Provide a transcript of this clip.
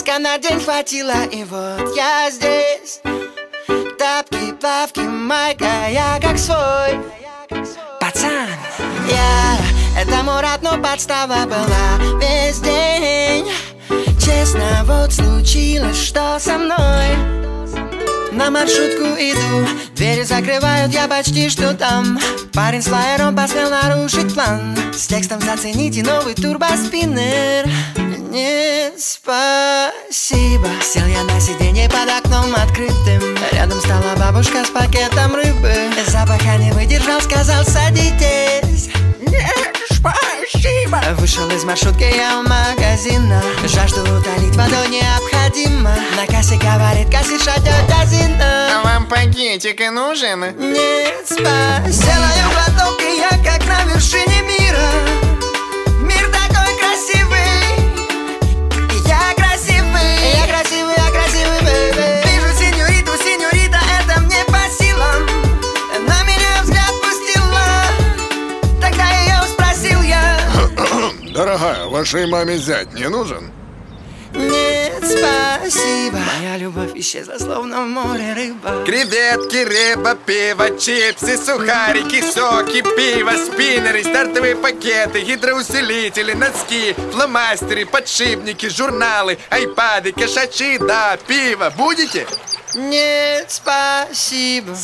Только на день хватило, и вот я здесь. Тапки, плавки, майка, я как свой пацан. Я, это Мурат, но подстава была весь день. Честно, вот случилось, что со мной. На маршрутку иду, двери закрывают, я почти что там. Парень с флаером посмел нарушить план. С текстом «Зацените новый турбоспиннер». Нет, спасибо. Сел я на сиденье под окном открытым. Рядом стала бабушка с пакетом рыбы. Запаха не выдержал, сказал: садитесь. Нет, спасибо. Вышел из маршрутки я у магазина. Жажду утолить водой необходимо. На кассе говорит кассирша тетя Зина: а вам пакетик и нужен? Нет, спасибо. Сделаю глоток, и я как на вершине мира. Мир такой красивый. Я красивый, я красивый, я красивый, бэйбэ. Вижу сеньориту, сеньорита, это мне по силам. На меня взгляд пустила. Тогда ее спросил я: дорогая, вашей маме зять не нужен? нет, спасибо. Моя любовь исчезла, словно в море рыба. Креветки, рыба, пиво, чипсы, сухарики, соки, пиво, спиннеры, стартовые пакеты, гидроусилители, носки, фломастеры, подшипники, журналы, айпады, кошачьи, да, пиво. Будете? Нет, спасибо.